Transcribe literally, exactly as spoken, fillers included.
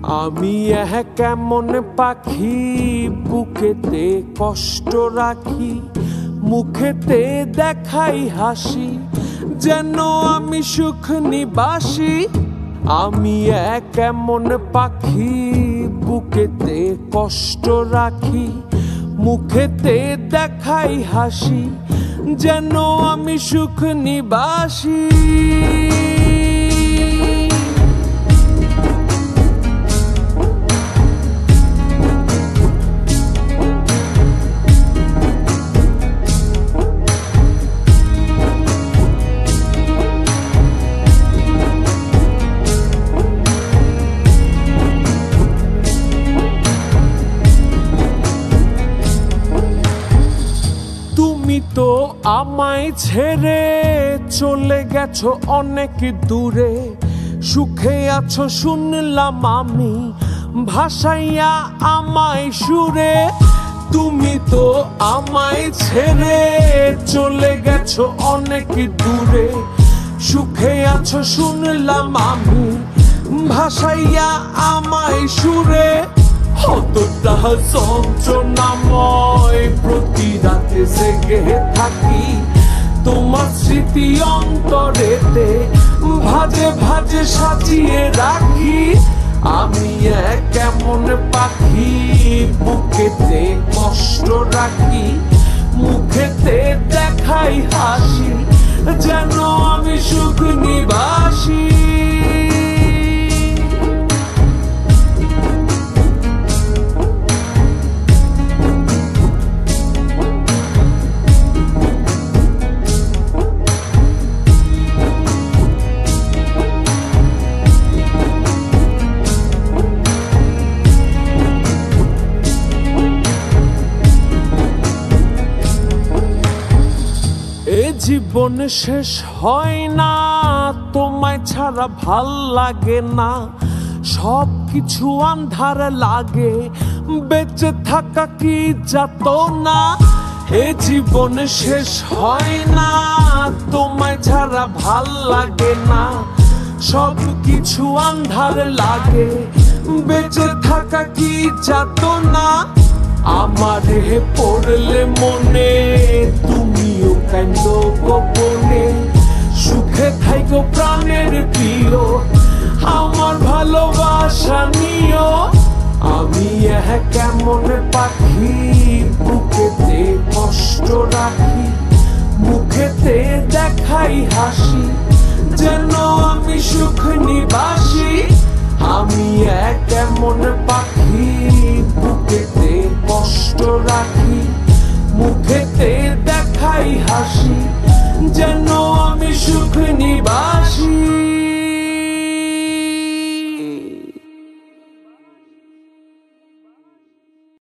আমি এক কেমন পাখি, বুকেতে কষ্ট রাখি, মুখেতে দেখাই হাসি, যেন আমি সুখ নিবাসী। আমি এক কেমন পাখি, বুকেতে কষ্ট রাখি, মুখেতে দেখাই হাসি, যেন আমি সুখ নিবাসী। তুমি তো আমায় ছেড়ে চলে গেছো অনেক দূরে, সুখে আছো শুনলাম আমি, ভাসাইয়া আমায় সুরে। তুমি তো আমায় ছেড়ে চলে গেছো অনেক দূরে, সুখে আছো শুনলাম আমি, ভাসাইয়া আমায় সুরে। কতটা যন্ত্রণাময় প্রতি রাতে জেগে থাকি, তোমার স্মৃতি অন্তরেতে ভাজে ভাজে সাজিয়ে রাখি। আমি এক কেমন পাখি, বুকেতে কষ্ট রাখি, মুখেতে দেখাই হাসি, যেন আমি সুখ নিবাসী। এ জীবন শেষ হয় না, তোমায় ছাড়া ভাল লাগে না, সব কিছু আন্ধার লাগে, বেঁচে থাকা কি যাতনা। এ জীবন শেষ হয় না, তোমায় ছাড়া ভাল লাগে না, সব কিছু আন্ধার লাগে, বেঁচে থাকা কি যাতনা। আমারে পড়লে মনে তুমিও কান্দো গোপনে, সুখে থাইকো প্রাণের প্রিয়, আমার ভালোবাসা নিও। আমি এক কেমন পাখি, বুকেতে কষ্ট রাখি, মুখেতে দেখাই হাসি, যেন আমি সুখ নিবাসী। আমি এক কেমন পাখি, বুকেতে কষ্ট রাখি, মুখেতে দেখাই হাসি,